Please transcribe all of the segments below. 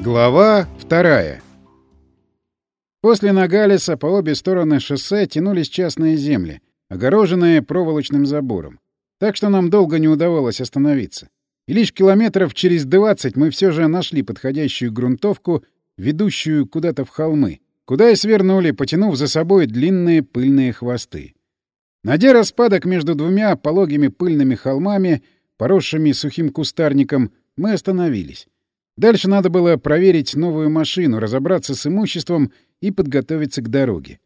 Глава 2. После Ногалеса по обе стороны шоссе тянулись частные земли, огороженные проволочным забором. Так что нам долго не удавалось остановиться. И лишь километров через 20 мы все же нашли подходящую грунтовку, ведущую куда-то в холмы, куда и свернули, потянув за собой длинные пыльные хвосты. Найдя распадок между двумя пологими пыльными холмами, поросшими сухим кустарником, мы остановились. Дальше надо было проверить новую машину, разобраться с имуществом и подготовиться к дороге.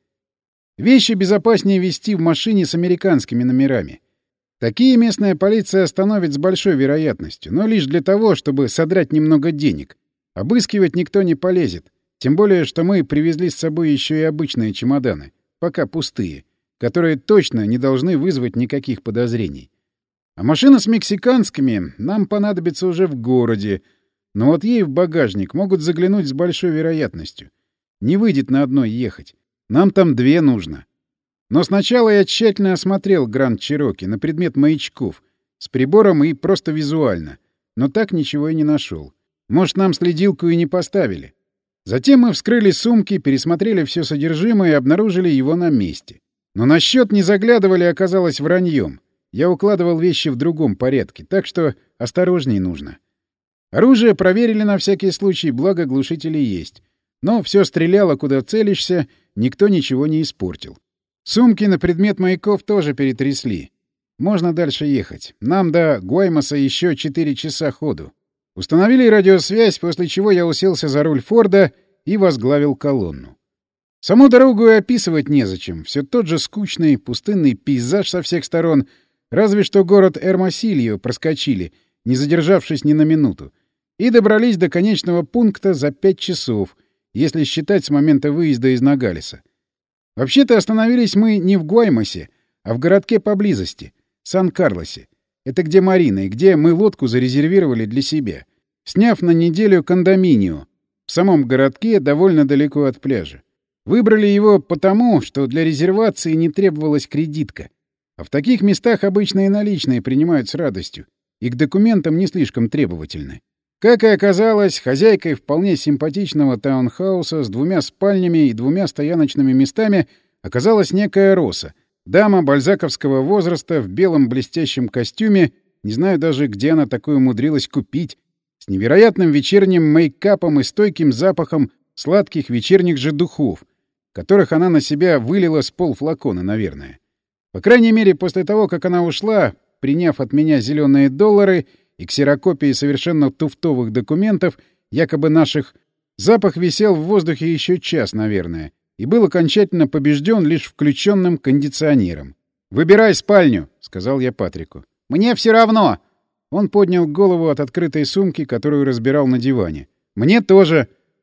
Вещи безопаснее везти в машине с американскими номерами. Такие местная полиция остановит с большой вероятностью, но лишь для того, чтобы содрать немного денег. Обыскивать никто не полезет, тем более, что мы привезли с собой еще и обычные чемоданы, пока пустые, которые точно не должны вызвать никаких подозрений. А машина с мексиканскими нам понадобится уже в городе, но вот ей в багажник могут заглянуть с большой вероятностью. Не выйдет на одной ехать. Нам там две нужно. Но сначала я тщательно осмотрел Гранд Чироки на предмет маячков, с прибором и просто визуально, но так ничего и не нашел. Может, нам следилку и не поставили. Затем мы вскрыли сумки, пересмотрели все содержимое и обнаружили его на месте. Но на счет не заглядывали, оказалось враньем. Я укладывал вещи в другом порядке, так что осторожней нужно. Оружие проверили на всякий случай, благо глушители есть. Но все стреляло, куда целишься, никто ничего не испортил. Сумки на предмет маяков тоже перетрясли. Можно дальше ехать. Нам до Гуаймоса еще 4 часа ходу. Установили радиосвязь, после чего я уселся за руль Форда и возглавил колонну. Саму дорогу и описывать незачем. Все тот же скучный, пустынный пейзаж со всех сторон. Разве что город Эрмосильо проскочили, не задержавшись ни на минуту. И добрались до конечного пункта за 5 часов, если считать с момента выезда из Ногалеса. Вообще-то остановились мы не в Гуаймосе, а в городке поблизости, Сан-Карлосе. Это где Марина, и где мы лодку зарезервировали для себя, сняв на неделю кондоминио в самом городке довольно далеко от пляжа. Выбрали его потому, что для резервации не требовалась кредитка. А в таких местах обычно и наличные принимают с радостью, и к документам не слишком требовательны. Как и оказалось, хозяйкой вполне симпатичного таунхауса с 2 спальнями и 2 стояночными местами оказалась некая Роса, дама бальзаковского возраста в белом блестящем костюме, не знаю даже, где она такое умудрилась купить, с невероятным вечерним мейкапом и стойким запахом сладких вечерних же духов, которых она на себя вылила с полфлакона, наверное. По крайней мере, после того, как она ушла, приняв от меня зеленые доллары и ксерокопии совершенно туфтовых документов, якобы наших, запах висел в воздухе еще час, наверное, и был окончательно побежден лишь включенным кондиционером. «Выбирай спальню», — сказал я Патрику. «Мне все равно». Он поднял голову от открытой сумки, которую разбирал на диване. «Мне тоже».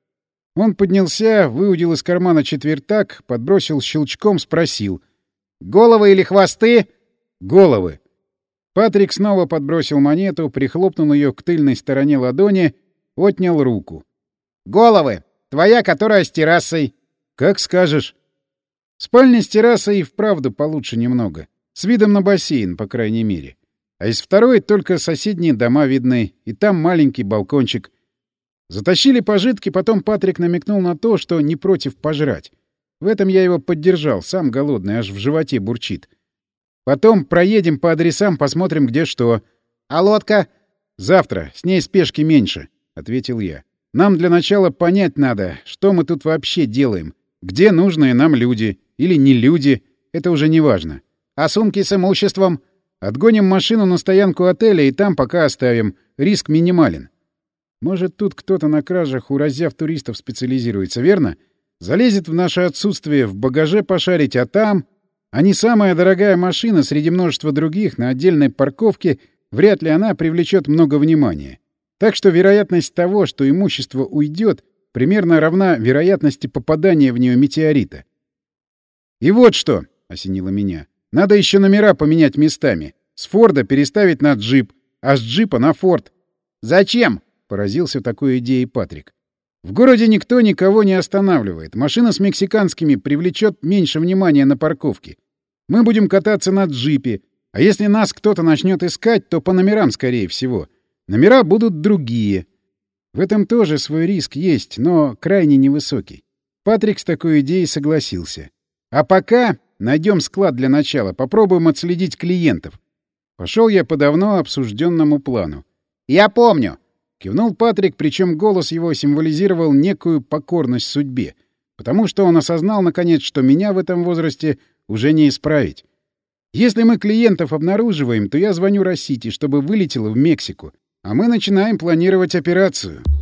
Он поднялся, выудил из кармана четвертак, подбросил щелчком, спросил. «Головы или хвосты?» «Головы». Патрик снова подбросил монету, прихлопнул ее к тыльной стороне ладони, отнял руку. «Головы! Твоя, которая с террасой!» «Как скажешь». Спальня с террасой и вправду получше немного. С видом на бассейн, по крайней мере. А из второй только соседние дома видны, и там маленький балкончик. Затащили пожитки, потом Патрик намекнул на то, что не против пожрать. В этом я его поддержал, сам голодный, аж в животе бурчит. Потом проедем по адресам, посмотрим, где что. — А лодка? — Завтра. С ней спешки меньше, — ответил я. — Нам для начала понять надо, что мы тут вообще делаем. Где нужные нам люди. Или не люди. Это уже не важно. — А сумки с имуществом? — Отгоним машину на стоянку отеля и там пока оставим. Риск минимален. Может, тут кто-то на кражах у разъяв туристов специализируется, верно? Залезет в наше отсутствие в багаже пошарить, а там... А не самая дорогая машина среди множества других на отдельной парковке, вряд ли она привлечет много внимания. Так что вероятность того, что имущество уйдет, примерно равна вероятности попадания в нее метеорита. «И вот что!» — осенило меня. «Надо еще номера поменять местами. С Форда переставить на джип, а с джипа на Форд». «Зачем?» — поразился такой идеей Патрик. «В городе никто никого не останавливает. Машина с мексиканскими привлечет меньше внимания на парковке. Мы будем кататься на джипе, а если нас кто-то начнет искать, то по номерам, скорее всего. Номера будут другие». В этом тоже свой риск есть, но крайне невысокий. Патрик с такой идеей согласился. А пока найдем склад для начала, попробуем отследить клиентов. Пошел я по давно обсужденному плану. «Я помню!» — кивнул Патрик, причем голос его символизировал некую покорность судьбе, потому что он осознал, наконец, что меня в этом возрасте уже не исправить. Если мы клиентов обнаруживаем, то я звоню Росите, чтобы вылетела в Мексику, а мы начинаем планировать операцию.